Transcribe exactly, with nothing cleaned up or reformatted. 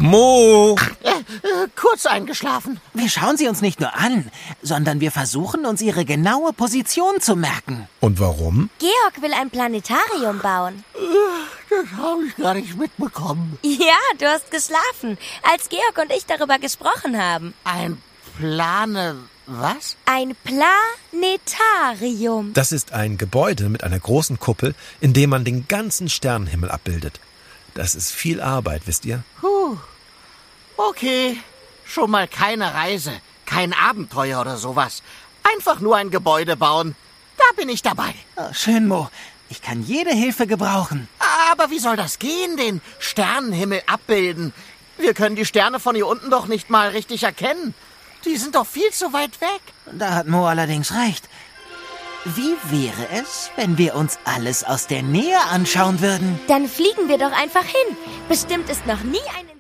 Mo! Äh, äh, kurz eingeschlafen. Wir schauen sie uns nicht nur an, sondern wir versuchen, uns ihre genaue Position zu merken. Und warum? Georg will ein Planetarium bauen. Das habe ich gar nicht mitbekommen. Ja, du hast geschlafen, als Georg und ich darüber gesprochen haben. Ein Plane... was? Ein Planetarium. Das ist ein Gebäude mit einer großen Kuppel, in dem man den ganzen Sternenhimmel abbildet. Das ist viel Arbeit, wisst ihr? Puh. Okay, schon mal keine Reise, kein Abenteuer oder sowas. Einfach nur ein Gebäude bauen. Da bin ich dabei. Oh, schön, Mo. Ich kann jede Hilfe gebrauchen. Aber wie soll das gehen, den Sternenhimmel abbilden? Wir können die Sterne von hier unten doch nicht mal richtig erkennen. Die sind doch viel zu weit weg. Da hat Mo allerdings recht. Wie wäre es, wenn wir uns alles aus der Nähe anschauen würden? Dann fliegen wir doch einfach hin. Bestimmt ist noch nie eine...